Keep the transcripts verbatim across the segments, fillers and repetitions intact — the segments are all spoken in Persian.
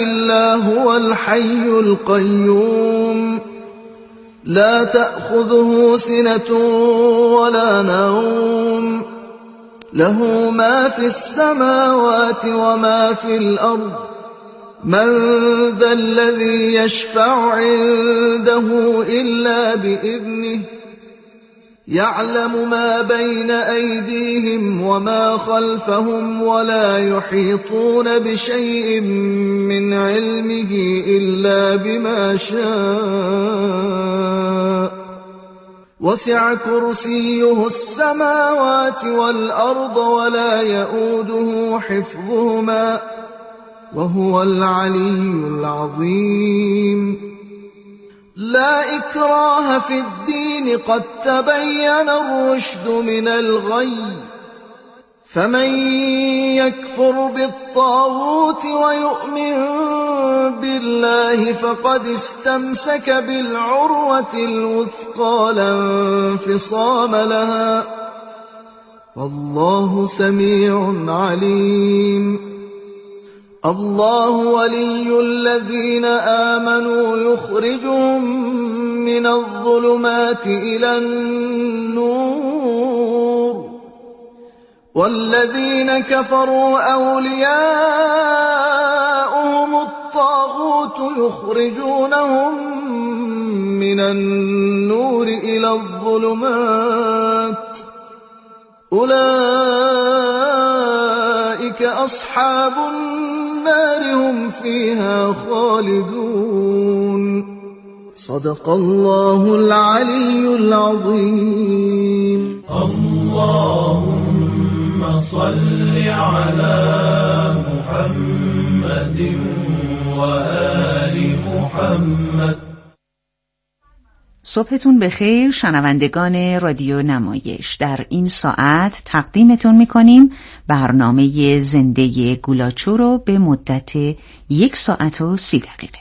الله هو الحي القيوم لا تأخذه سنة ولا نوم له ما في السماوات وما في الأرض من ذا الذي يشفع عنده إلا بإذنه يعلم ما بين أيديهم وما خلفهم ولا يحيطون بشيء من علمه إلا بما شاء وسع كرسيه السماوات والأرض ولا يؤوده حفظهما وهو العلي العظيم لا إكراه في الدين قد تبين الرشد من الغي فمن يكفر بالطاغوت ويؤمن بالله فقد استمسك بالعروة الوثقى لا انفصام لها والله سميع عليم الله ولي الذين آمنوا يخرجهم من الظلمات إلى النور والذين كفروا أولياؤهم الطاغوت يخرجونهم من النور إلى الظلمات أولئك أصحاب النار هم فيها خالدون صدق الله العلي العظيم اللهم صل على محمد وآل محمد. صبحتون بخیر شنوندگان رادیو نمایش. در این ساعت تقدیمتون میکنیم برنامه زنده گولاچو رو به مدت یک ساعت و سی دقیقه.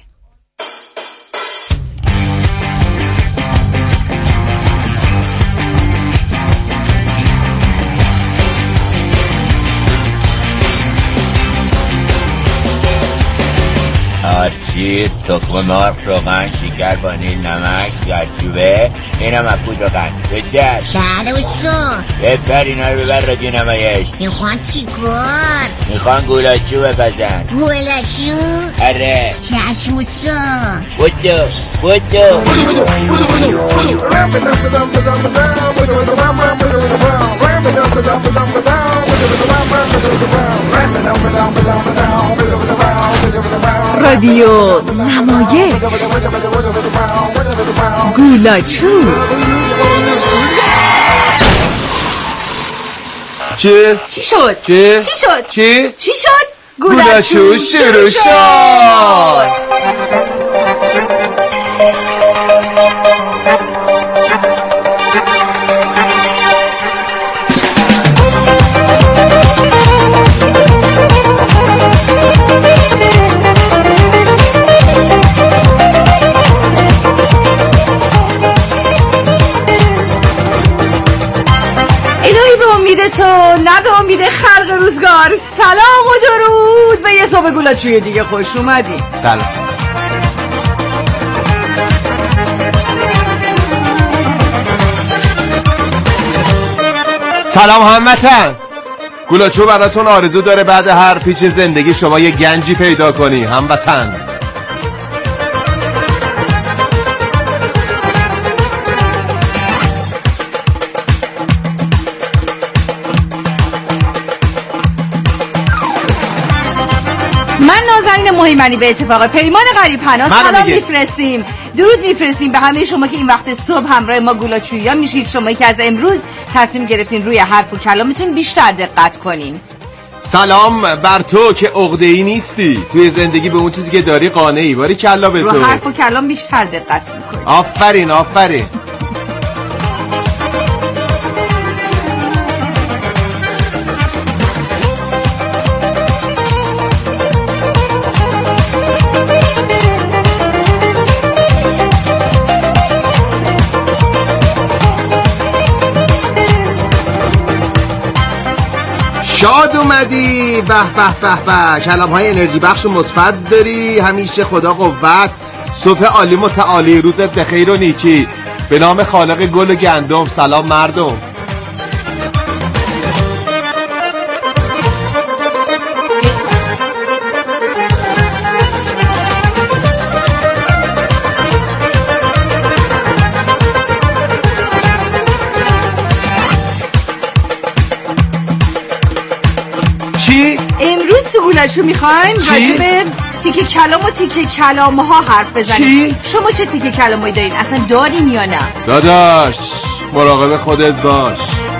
آرچی، تخم مرغ، روغن، شکر، وانیل، نمک، زردچوبه، اینم از پودر قند. بسیار بله استاد. ببر اینا رو ببر رادیو نمایش. میخوان چی کار؟ میخوان گولاچو بپزن. گولاچو؟ اره چشم استاد. بودو بودو رادیو نمایش گولاچو. چی؟ چی شد؟ چی؟ چی شد؟ چی؟ چی شد؟ گولاچو شروع شد. تو نه به امید خلق روزگار. سلام و درود به یه صبح گولاچوی دیگه. خوش اومدی. سلام. سلام هموطن. گولاچو براتون آرزو داره بعد هر پیچ زندگی شما یه گنجی پیدا کنی هموطن. مهمانی به اتفاق پیمان غریب پناه سلام میفرستیم، درود میفرستیم به همه شما که این وقت صبح همراه ما گولاچویی میشید. شما که از امروز تصمیم گرفتین روی حرف و کلامتون بیشتر دقت کنین. سلام بر تو که عقده‌ای نیستی، توی زندگی به اون چیزی که داری قانعی. باری کلا به تو رو حرف و کلام بیشتر دقت میکنی. آفرین آفرین. شاد اومدی. به به به به، کلام های انرژی بخش و مثبت داری. همیشه خدا قوت. صبح عالی متعالی، روزت بخیر و نیکی. به نام خالق گل و گندم. سلام مردم. امروز تو گولاشو میخوایم راجع به تیکه کلام و تیکه کلام ها حرف بزنیم. چی؟ شما چه تیکه کلامایی دارین؟ اصلا دارین یا نه؟ داداش مراقب خودت باش.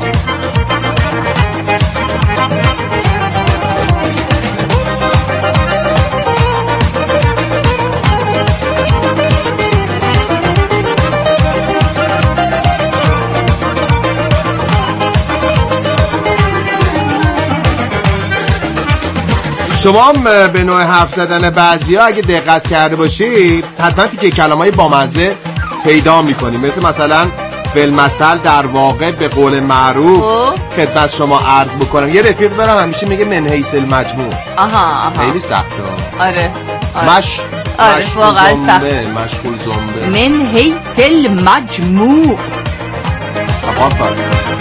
شما هم به نوع حرف زدن بعضیا اگه دقت کرده باشید حتما که کلمه‌های بامزه پیدا می‌کنیم، مثل مثلا فیلمثل در واقع به قول معروف خدمت شما عرض بکنم. یه رفیق دارم همیشه میگه من حیث المجموع. آها آها خیلی سخته. آره آره مش آره واقعا سخته. مشغول زنبه. من حیث المجموع. آفر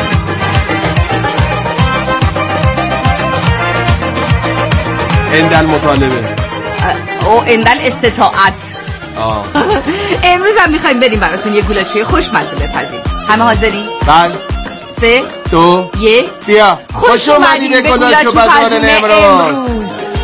اندل مطالبه او اندل استطاعت. آه. امروز هم میخوایم بریم براتون یه گولاچوی خوشمزه بپزیم. همه حاضری؟ بله. سه دو یک بیا. خوش اومدی به گولاچو پزان امروز.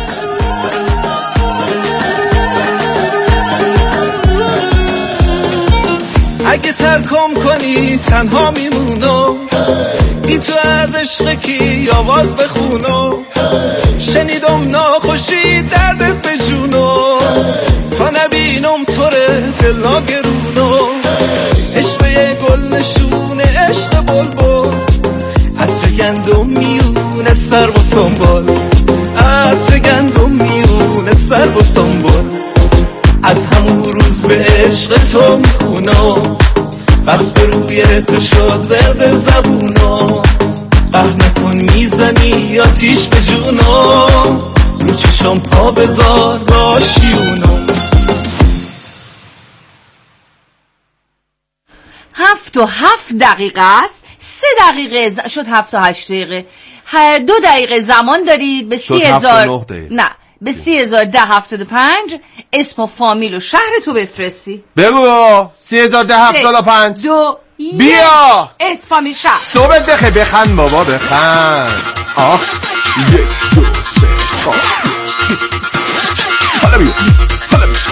اگه ترکم کنی تنها میمونم، بی تو از عشق کی آواز بخونم. شنیدم ناخوشی دردت به جونم، تا نبینم توره دلا گرونم. عشق یه گل نشونه عشق بلبل، عطر گندم میونه سر و سنبال. عطر گندم میونه سر و سنبال. از همون روز به عشق تو میخونم، بس به روی تو شد ورد زبونم. قهر نکن میزنی آتیش به جونم، رو چشم پا بذار راشیونم. هفت و هفت دقیقه است. سه دقیقه ز... شد هفت و هشت دقیقه. دو دقیقه زمان دارید به سی هزار نه به سی هزار ده هفتاد و پنج اسم و فامیل و شهر تو بفرستی. بگو. سی هزار ده هفتاد و پنج دو بیا. اسم فامیل شهر. صبح بخیر. بخند بابا بخند. آه یک دو سه چهار حالا بیا حالا بیا.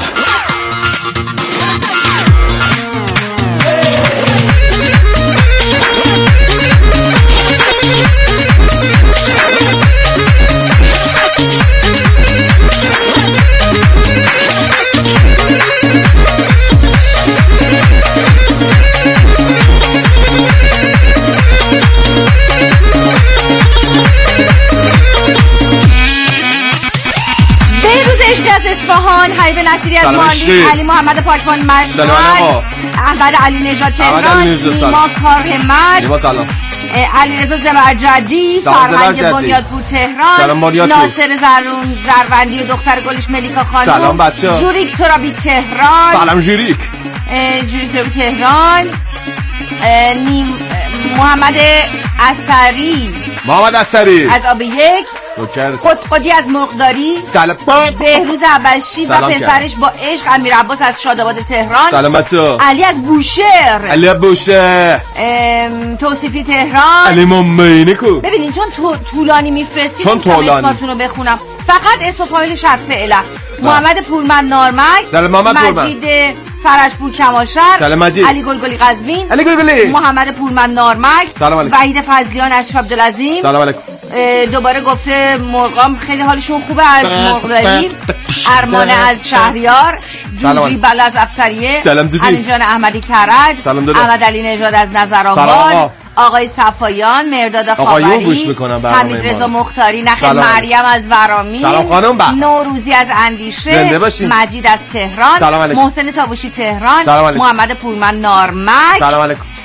از اصفهان، حبیب نصیری از مالی، علی محمد پاکبان مجموعه، احمد علی نژاد تهران، نیما کارهمت، علیرضا زبرجدی، فرهنگ بنیادپور تهران، ناصر زرون زروندی و دختر گلش ملیکا خانم. سلام بچه‌ها. جوریک ترابی تهران. سلام جوریک. جوریک ترابی تهران. نیم محمد اثری. محمد اثری از آب یک. خودخودی از مرغداری. سلام. بهروز عبشی و پسرش با عشق امیر عباس از شاداباد تهران. سلامتو. علی از بوشهر. علی بوشهر. توصیفی تهران. علی ممینی کو. ببینین چون طولانی میفرستید چون طولانی اسماتون رو بخونم. فقط اسم و فامیل شهر فعلا. محمد پورمند نارمک. مجید فرجپور کمالشهر. سلام مجید. علی گلگلی قزوین. علی گلگلی. محمد پورمند نارمک. سلام علیکم. وحید فضلیان اشرف عبدالعظیم. سلام علیکم. دوباره گفته مرغام خیلی حالشون خوبه از مرغداری. ارمان از شهریار. جوجی بلا از افسریه. سلام جوجی. علی جان احمدی کرج. سلام دادا. احمد علی نژاد از نظرآباد. آقای صفایان، مرداد خاوری، حمید رضا مختاری، نخل مریم از ورامی، سلام خانم با. نوروزی از اندیشه، مجید از تهران، محسن تابوشی تهران، محمد پورمند نارمک، سلام علیکم.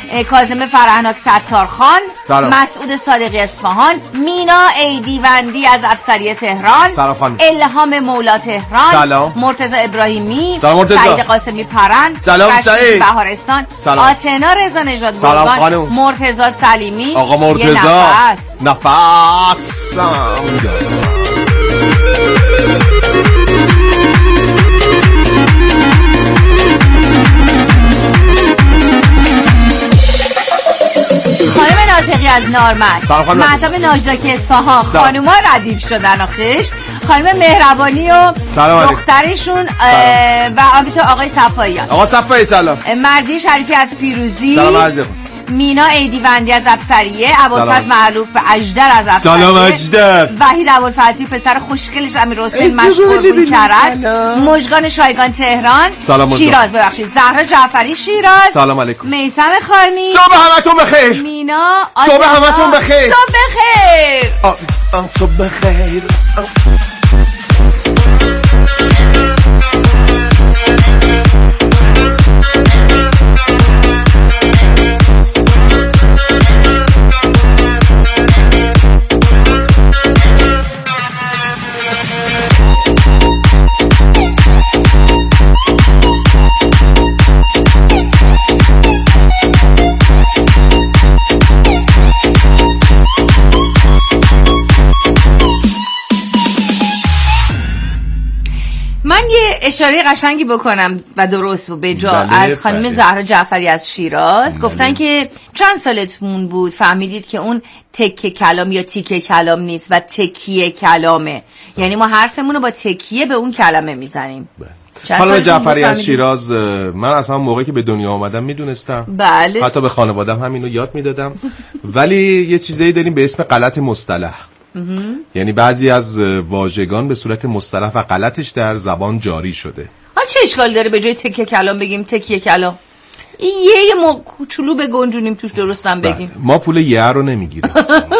کاظم فرهناک ستارخان، سلام. مسعود صادقی اصفهان، مینا ایدیوندی از افسری تهران، سلام خانم. الهام مولا تهران، سلام. مرتضی ابراهیمی، سلام مرتضی. سعید قاسمی پرند، سلام رشید سعید. بهارستان، سلام. آتنا رضا نژاد سلام گرگان، خانم. مرتضی سلیمی، آقا مرتضی یه نفس. نفس خانم ناطقی از نارمک، سلام خانم. مهتاب ناجداک اصفهان، سلام. خانوما ردیف شدن آخش، خانم مهربانی و سلام علیکم. دخترشون و آمیتا آقای صفاییان. آقا صفایی سلام. مردی شریفی از پیروزی، سلام عرض. مینا ایدیوندی از افسریه، ابوالفضل معروف به اجدر از افسریه، سلام اجدر. وحید ابوالفتحی پسر خوشگلش امیرحسین مشغول بود کرد، مژگان شایگان تهران، سلام شیراز ببخشید، زهرا جعفری شیراز، سلام علیکم. میثم خانی، صبح همتون بخیر. مینا صبح همتون بخیر. صبح بخیر. آ آ صبح بخیر. من یه اشاره قشنگی بکنم و درست و به جا از خانم زهرا جعفری از شیراز. بله. گفتن که چند سالتون بود فهمیدید که اون تکه کلام یا تیکه کلام نیست و تکیه کلامه؟ یعنی ما حرفمون رو با تکیه به اون کلمه میزنیم. خانم جعفری از شیراز، من اصلا موقعی که به دنیا آمدم میدونستم. بله. حتی به خانوادم همینو یاد میدادم. ولی یه چیزایی داریم به اسم غلط مصطلح. یعنی بعضی از واژگان به صورت مصطلح و غلطش در زبان جاری شده. ها چه اشکال داره به جای تکیه کلام بگیم تکیه کلام؟ یه یه ما کوچولو به گنجونیم توش درستم بگیم. ما پول یه رو نمیگیریم.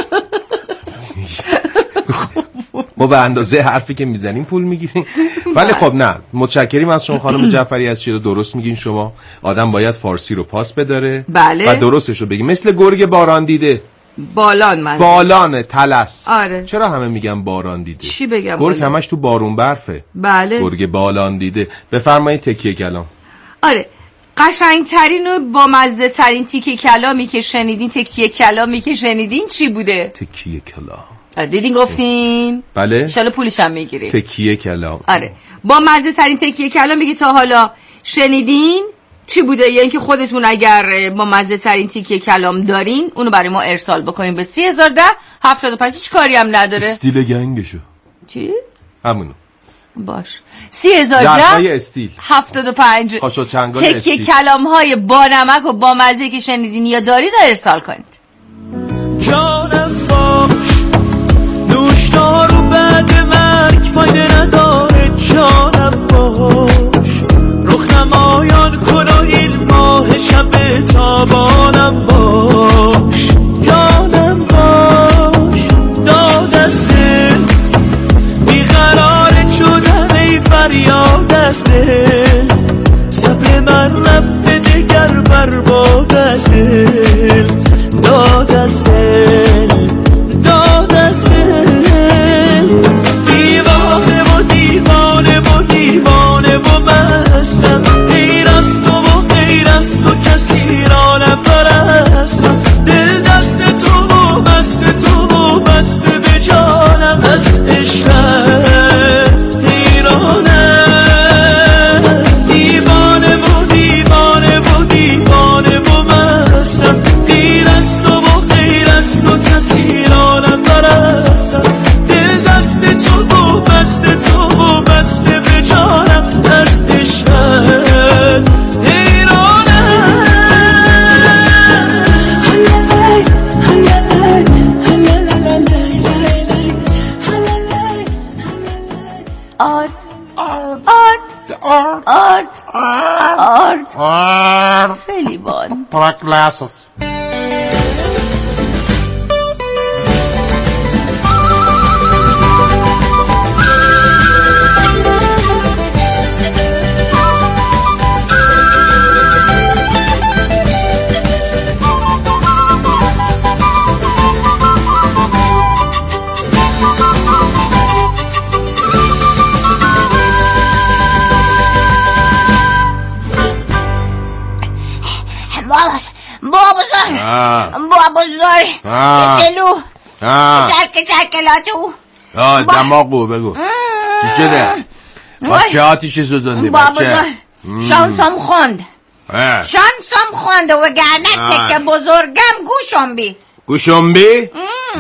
ما به اندازه حرفی که میزنیم پول میگیریم. ولی خب نه، متشکریم از شما خانم جعفری از شیراز. درست میگین شما. آدم باید فارسی رو پاس بداره. بله. و درستش رو بگیم. مثل گرگ باران دیده. بالان من بالانه تلس. آره. چرا همه میگن باران دیده؟ چی بگم؟ گرگ همش تو بارون برفه. بله. گرگ بالان دیده. بفرمایید تکیه کلام. آره. قشنگترین و با مزه ترین تیکه کلامی که شنیدین، تکیه کلامی که شنیدین چی بوده؟ تکیه کلام. آره دیدین گفتین؟ بله. انشالله پولش هم میگیری. تکیه کلام. آره. با مزه ترین تکیه کلامی که تا حالا شنیدین چی بوده؟ یعنی که خودتون اگر با مزه ترین تیکه کلام دارین اونو برای ما ارسال بکنین به سی هزار ده هفتاد و پنج. هیچ کاری هم نداره. استیل گنگشو. چی؟ همونو. باش. سی هزار ده استیل هفتاد و پنج. تکیه کلام های با نمک و با مزه که شنیدین یا دارید ارسال کنید. جانم باش نوشتارو بعد مرگ فایده نداره. جانم باش رخ نمایان کن و این ماه شب تابانم باش. جانم باش داد از دل بیقرار شدم ای فریاد از دل. صبر من رفته دگر برباد از دل. داد از دل داد از دل. دیوانه و دیوانه و دیوانه و مستم. غیر از تو و غیر از تو کسی را نپرستم. دل دست تو و بست تو و بسته به جانم. از عشقت حیرانم. دیوانه و دیوانه و دیوانه و مستم. غیر از تو و غیر از تو کسی را نپرستم. دل دست تو و بست تو و بسته به جانم. از عشقت حیرانم. آرد آرد آرد آرد آرد فلیبان پراکلاسوس. بزرگ آه. جلو آه چرک چرکلاتو آه دماغو بگو چی شده؟ بچه آتیشی سوزندی بچه شانسم خوند شانسم خوند وگرنه تک بزرگم گوشنبی گوشنبی؟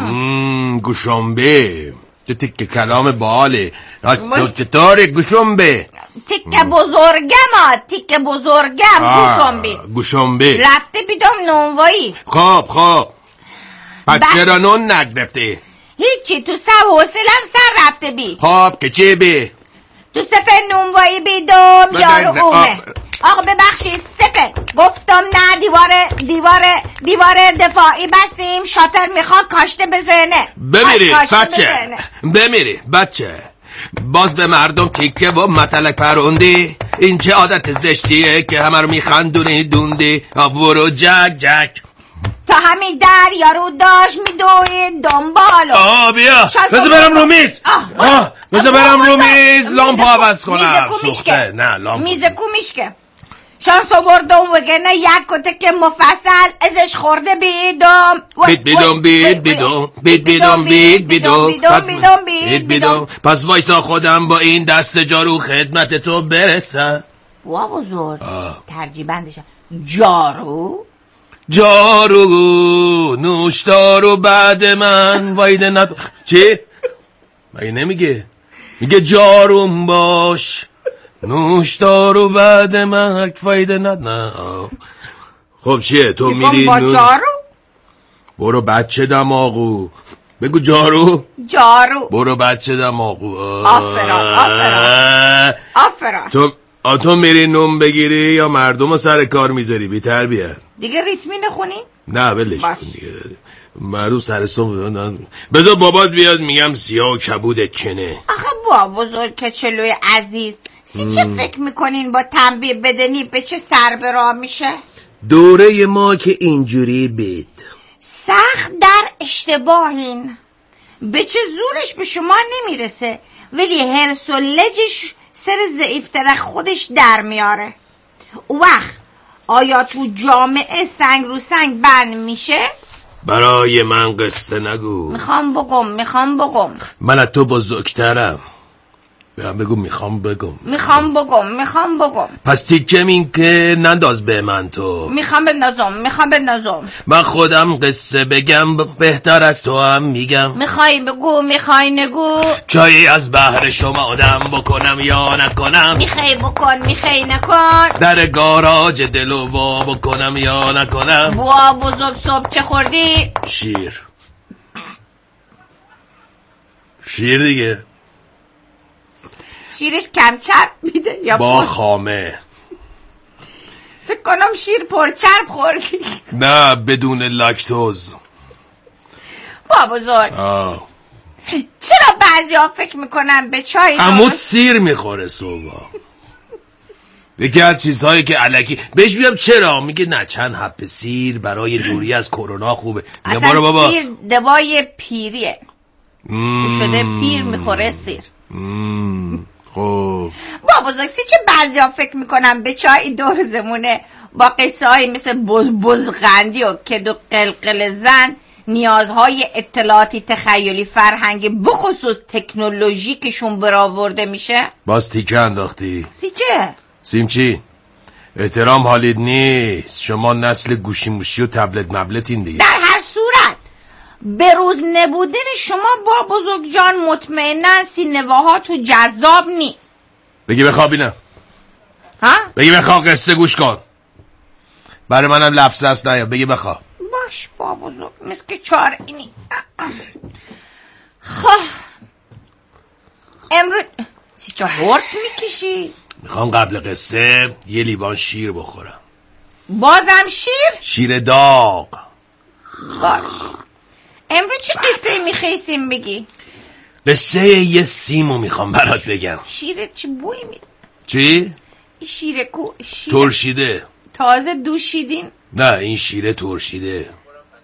گوشنبی چه تک کلام باله چطوره گوشنبی؟ تک بزرگم ها تک بزرگم گوشنبی گوشنبی رفته بیدم نونوایی خب خب پس چرا نون نگرفتی؟ هیچی تو سر حوصلم سر رفته بی خب که چی بی؟ تو سفر نونوایی بیدم یارو اومه آقا ببخشید سفر گفتم نه دیوار دیوار دیوار دفاعی بستیم شاتر میخواد کاشته بزنه بمیری بچه بمیری بچه باز به مردم تیکه و متلک پروندی این چه عادت زشتیه که همه رو میخندونی دوندی برو جک جک تا همین در یارو داشت میدوید دنبالو آه بیا بذار برم رو میز آه بذار برم رو میز لامپ عوض کنم سوخته نه لامپ میز کو میشکه شانس آوردم وگرنه یک کته که مفصل ازش خورده بیدم بید بیدم بید بیدم بید بیدم بید بیدم بید بیدم پس وایسا خودم با این دست جارو خدمت تو برسم وا بزرگ ترجیبندشم جارو جارو نوشدارو بعد من وایده ند چی؟ مگه نمیگه میگه جاروم باش نوشدارو بعد من فایده ند نه خب چیه تو میری با جارو برو بچه دماغو بگو جارو جارو برو بچه دماغو آفرا آفرا آفرا تو تو میری نوم بگیری یا مردم رو سر کار میذاری بی تربیت دیگه ریتمی نخونی؟ نه بلش کن دیگه مردم سر صبح بذار بابات بیاد میگم سیاه و کبودت کنه آخه با بزرگ که چلوی عزیز سی چه فکر میکنین با تنبیه بدنی به چه سر برا میشه؟ دوره ما که اینجوری بید سخت در اشتباهین به چه زورش به شما نمیرسه ولی هرس و لجش سر ضعیفتر خودش در میاره او وقت آیا تو جامعه سنگ رو سنگ بند میشه؟ برای من قصه نگو میخوام بگم میخوام بگم من از تو بزرگترم بگو میخوام بگم میخوام بگم میخوام بگم پس تیکم این که ننداز به من تو میخوام بنازم میخوام بنازم من خودم قصه بگم بهتر از تو هم میگم میخوای بگو میخوای نگو چایی از بحر شما آدم بکنم یا نکنم میخوای بکن میخوای نکن در گاراج دلو با بکنم یا نکنم بوا بزرگ صبح چه خوردی؟ شیر شیر دیگه شیرش کم چرب میده یا با خامه فکر کنم شیر پر چرب خوردی نه بدون لاکتوز با بزرگ آه. چرا بعضی ها فکر میکنن به چای عمود سیر میخوره صبح یکی از چیزهایی که الکی بهش بیام چرا میگه نه چند حب سیر برای دوری از کرونا خوبه اصلا بابا. سیر دوای پیریه مم. شده پیر میخوره سیر مم. خب با بزرگسی چه بعضی ها فکر میکنم به چای دور زمونه با قصه های مثل بز بزغندی و کدو قلقل زن نیازهای اطلاعاتی تخیلی فرهنگی بخصوص تکنولوژیکشون برآورده میشه. باز تیکه انداختی سی چه؟ سیم چی؟ احترام حالید نیست. شما نسل گوشی موشی و تبلت مبلتین دیگه. در هر صورت به روز نبودن شما با بزرگ جان مطمئناً سینواها تو جذاب نی. بگی بخوابینم ها؟ بگی بخواب قصه گوش کن. برای منم لفظ هست نه بگی بخواب. باش با بزرگ مثل که چار اینی. خواه امروز سی چه هورت میکشی؟ میخوام قبل قصه یه لیوان شیر بخورم. بازم شیر؟ شیر داغ. باش امروز چه قصه میخیسیم بگی؟ قصه یه سیمو میخوام برات بگم. شیرت چی بوی میده؟ چی؟ شیر کو شیر ترشیده. تازه دوشیدین؟ نه این شیره ترشیده.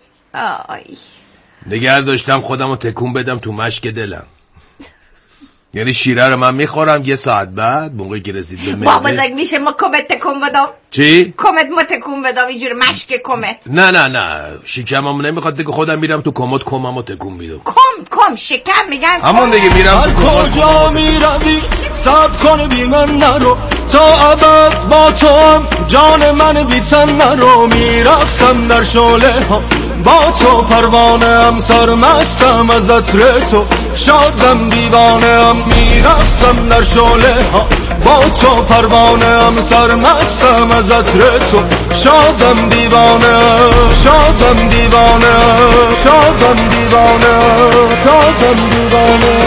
آی نگه داشتم خودمو تکون بدم تو مشک دلم. یعنی شیره رو من میخورم یه ساعت بعد موقعی که رسید به معده بابا زنگ میشه ما کمت تکون بدم. چی؟ کمت ما تکون بدم اینجور مشک کمت. نه نه نه شکمم نمیخواد دیگه خودم میرم تو کمد کممو تکون میدم. کم کم شکم میگن همون دیگه میرم تو کمد. کجا میروی صبر کن بی من نرو تا ابد با تو هم جان من بی تن نرو میرقصم در شعله ها با تو پروانه هم سرمستم از عطر تو شادم دیوانه هم میرقصم در شعله ها با تو پروانه هم سرمستم از عطر تو شادم دیوانه شادم دیوانه شادم دیوانه شادم دیوانه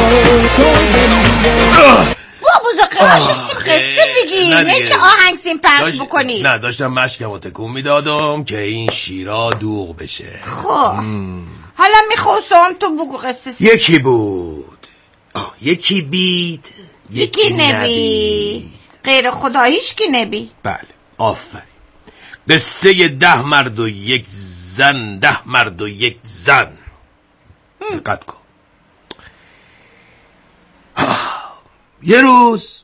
بابا زقراش سیم قصه بگی نه که آهنگ سیم پخش بکنی. نه داشتم مشکمو تکون میدادم که این شیرا دوغ بشه. خب حالا میخواستم تو بگو قصه سیم. یکی بود آه. یکی بید یکی, یکی نبید غیر خدا هیچ کی نبی. بله آفرین. قصه ده مرد و یک زن ده مرد و یک زن. دقت کن. یه روز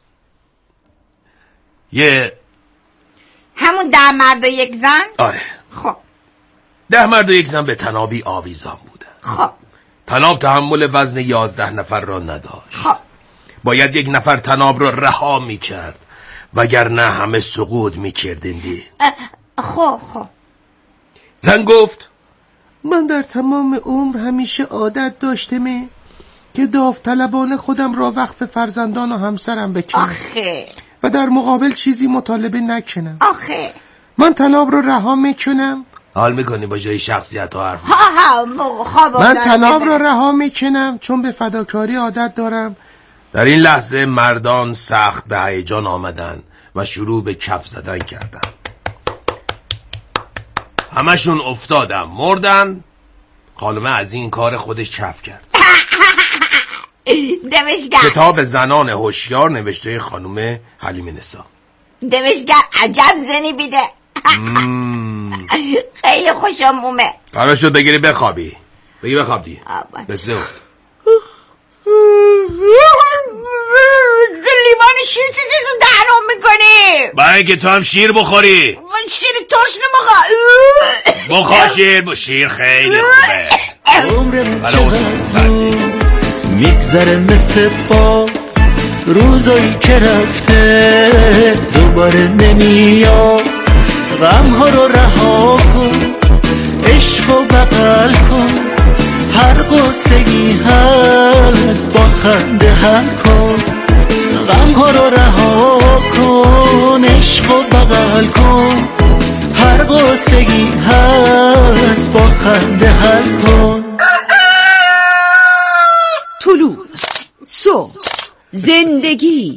یه همون ده مرد و یک زن. آره خب ده مرد و یک زن به تنابی آویزان بودن. خب تناب تحمل وزن یازده نفر را نداشت. خب باید یک نفر تناب را رها می کرد وگرنه همه سقوط می کردندی. خب خب زن گفت من در تمام عمر همیشه عادت داشتم که داوطلبانه خودم را وقف فرزندان و همسرم بکنم. آخه و در مقابل چیزی مطالبه نکنم. آخه من تناب رو رها میکنم. حال میکنی با جای شخصیت ها حرف ها ها خواب من تناب رو رها میکنم چون به فداکاری عادت دارم. در این لحظه مردان سخت به هیجان آمدن و شروع به کف زدن کردن. همشون افتادن مردن. خانمه از این کار خودش کف کرد. دمشگر کتاب زنان هوشیار نوشته خانم حلیمه نسا. دمشگر عجب زنی بیده. خیلی خوشم اومد. قرار شد بگیری بخوابی. بگی بخواب دی بسه افت. لیوان شیر چیزی تو دهنم میکنی برای اینکه تو هم شیر بخوری. شیر ترش نموقع بخور شیر با شیر خیلی خوبه. عمرم چقدر میگذره مثل با روزایی که رفته دوباره نمیاد. غم ها رو رها کن عشق و بغل کن هر قصگی هست با خنده حل کن. غم ها رو رها کن عشق و بغل کن هر قصگی هست با خنده حل کن. طلوع صبح زندگی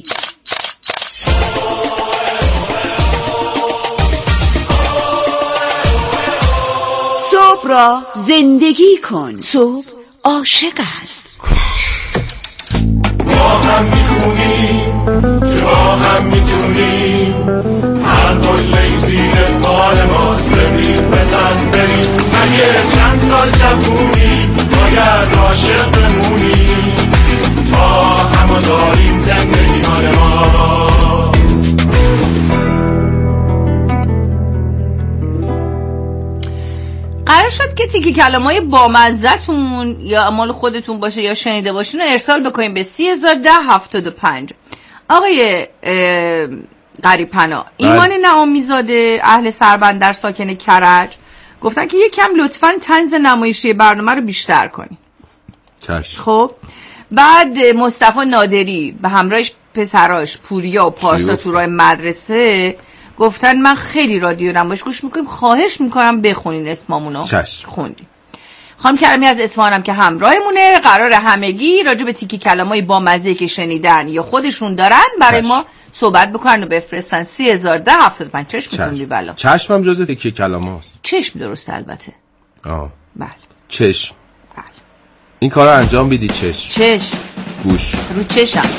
صبح را زندگی کن. صبح عاشق است. با هم میخونیم که با هم میتونیم هر قله زیر بال ماست. بریم بزن بریم اگه چند سال جوونی باید عاشق بمونیم تا همه داریم زندگی مال ما. قرار شد که تیکی کلامای بامزه‌تون یا مال خودتون باشه یا شنیده باشین رو ارسال بکنیم به سی هزار ده هفتاد و پنج. آقای قریب‌پنا ایمان نعامی‌زاده اهل سربندر ساکن کرج گفتن که یکم لطفاً طنز نمایشی برنامه رو بیشتر کنی. چشم. خب بعد مصطفی نادری به همراهش پسراش پوریا و پارسا تو راه مدرسه گفتن من خیلی رادیو نمایش گوش میکنیم خواهش میکنم بخونین اسمامونو. چشم. خوندیم. خانم کرمی از اصفهانم که همراهمونه قرار همگی راجع به تیکی کلامای با مزه که شنیدن یا خودشون دارن برای چشم. ما صحبت بکنن و بفرستن سی هزار ده هفتاد و پنج. چشمتون بی‌بلا. چشمم جزء تیکی کلاماست. چشم درست البته. آه. بله. چشم. بله. این کارو انجام بدی چشم. چشم. گوش. رو چشم.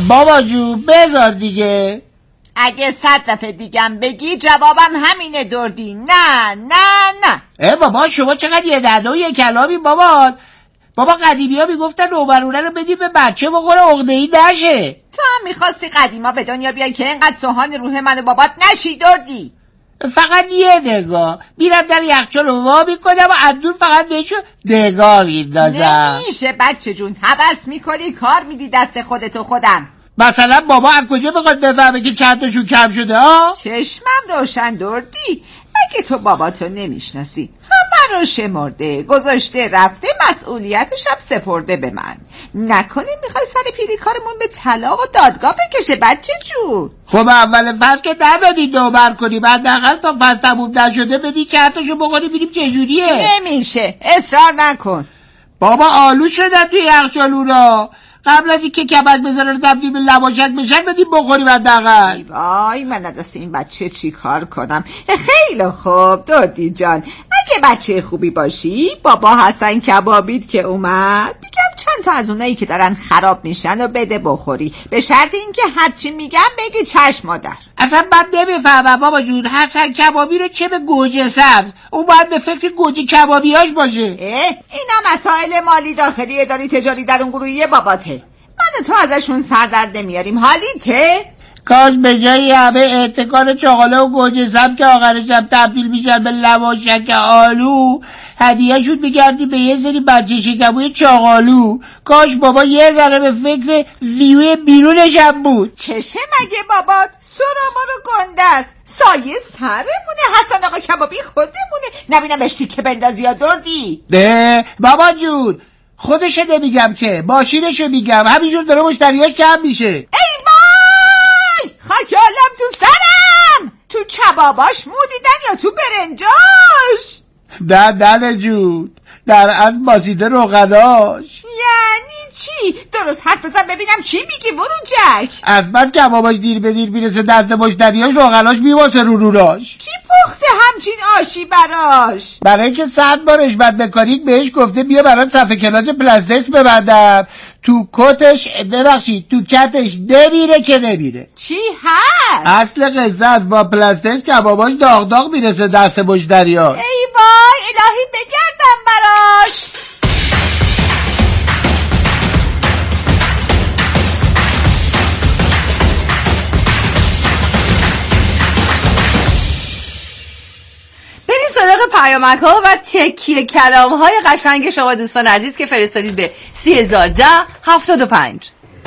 بابا جون بذار دیگه. اگه صد دفعه دیگم بگی جوابم همینه دردی. نه نه نه. اه بابا شما چقدر یه دده و یه کلامی بابا. بابا قدیمی ها میگفتن روبرونه رو بدی به بچه بخوره عقده‌ای نشه. تو هم میخواستی قدیما به دنیا بیای که اینقدر سوهان روح من و بابات نشی دردی. فقط یه نگاه میرم در یخچال رو وا میکنم و اندور فقط بهشو نگاه میندازم. نمیشه بچه جون، هوس میکنی کار میدی دست خودتو خودم. مثلا بابا از کجا بخواد بفهمه که چند تاشون کم شده ها؟ چشمم روشن دردی. اگه تو باباتو نمیشناسی، همه رو شمرده گذاشته رفته، مسئولیتش هم سپرده به من. نکنه میخوای سر پیری کارمون به طلاق و دادگاه بکشه بچه جون؟ خب اول فصل که ندادی دوبر کنی، حداقل تا فصل تموم نشده بدی چند تاشو بخوری ببینیم چجوریه. نمیشه، اصرار نکن. بابا آلو شدن توی یخچالونا، قبل از اینکه کبک بزنه رو تبدیل به لواشک بشن بدیم بخوریم حداقل. وای من دست این بچه چی کار کنم؟ خیلی خوب دردی جان، اگه بچه خوبی باشی بابا حسن کبابیت که اومد میگم چند تا از اونایی که دارن خراب میشن و بده بخوری، به شرط اینکه هرچی میگم بگی چشم مادر. اصلا من نمیفهمم بابا جون، حسن کبابی رو چه به گوجه سبز؟ اون باید به فکر گوجه کبابیاش باشه. اینا مسائل مالی داخلی اداری تجاری در اون گروهی باباته، من تو ازشون سر در نمیاریم. حالیته؟ کاش به جای همه احتکار چاقاله و گوجه سبز که آخر شب تبدیل میشن به لواشک آلو هدیه شد بگردی به یه سری بچه شکموی چاقالو. کاش بابا یه ذره به فکر ویوی بیرونش هم بود. چشه مگه بابات؟ سراما رو گنده است، سایه سرمونه. حسن آقا کبابی خودمونه، نبینم اشتی که بندازی یا دردی. ده بابا جون خودشه نمیگم که، ماشینشو میگم، همینجور داره مشتریاش کم میشه. ای وای خاک عالم تو سرم، تو کباباش مودیدن یا تو برنجاش؟ نه نه جون، در از باسیده روغناش. یعنی چی؟ درست حرف بزن ببینم چی میگی بروجک؟ از بس کباباش دیر به دیر میرسه دست مشتریاش، روغناش میواسه رو روراش. کی پخته همچین آشی براش؟ برای که صد بار اشبت مکانیک بهش گفته بیا برات صفحه کلاج پلاستیس ببندم، تو کتش ببخشید تو کتش نمیره که نمیره. چی هست؟ اصل قصه از با پلاستیس کباباش داغ داغ میرسه دست مشتریاش. ای وای الهی بگردم براش. بریم سراغ پیامک ها و تکیه کلام های قشنگ شما دوستان عزیز که فرستادید به سی هزار ده هفتاد و پنج.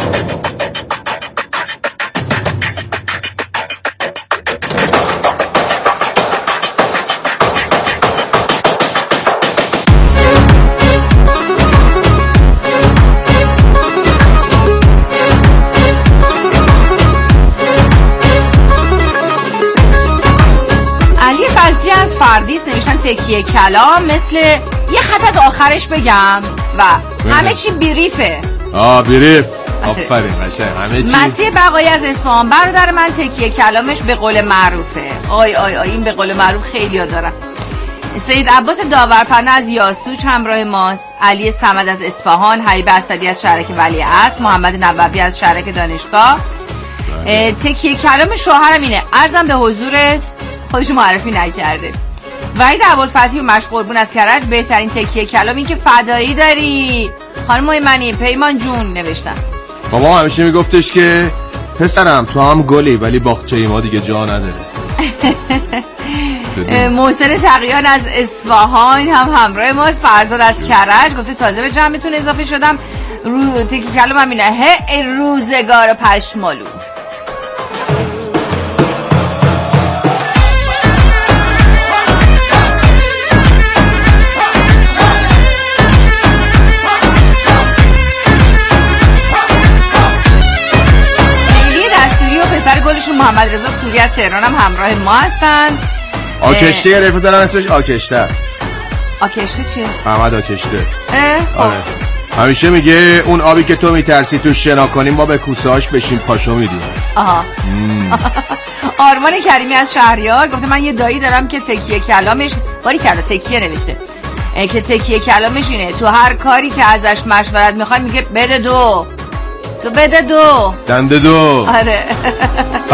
فردیس نوشتن تکیه کلام مثل یه خط از آخرش بگم و همه چی بیریفه. آه بیریف آفرین قشنگ همه چی. مسیح بقایی از اصفهان، برادر من تکیه کلامش به قول معروفه. آی آی آی این به قول معروف خیلی ها دارم. سید عباس داورپرنه از یاسوج همراه ماست، علی صمد از اصفهان، حبیب اسدی از شهرک ولیعصر، محمد نووی از شهرک دانشگاه. تکیه کلام شوهرم اینه، عرضم به حضورت، خودشو معرفی نکرده. وحید ابوالفتحی و مشقربون از کرج، بهترین تکیه کلام این که فدایی داری خانم منی. پیمان جون نوشتن بابا همیشه میگفتش که پسرم تو هم گلی ولی باغچه ما دیگه جا نداره. محسن تقیان از اصفهان هم همراه ماست. فرزاد از کرج گفته تازه به جمعتون اضافه شدم، رو تکیه کلام هم اینه، هی روزگار پشمالو. گلشون محمد رضا سوری از تهران هم همراه ما هستن. آکشته یه رفیق دارم اسمش آکشته است. آکشته چیه؟ محمد آکشته. آره همیشه میگه اون آبی که تو میترسی تو شنا کنیم ما به کوسهاش بشیم پاشو میدیم. آها آرمان کریمی از شهریار گفته من یه دایی دارم که تکیه کلامش باری کرده تکیه نوشته که تکیه کلامش اینه تو هر کاری که ازش مشورت میخوای میگه بده دو، تو بده دو. دنده دو. آره